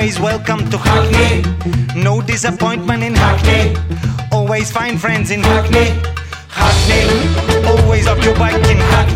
always welcome to Hackney. No disappointment in Hackney. Always find friends in Hackney. Hackney, always up your bike in Hackney.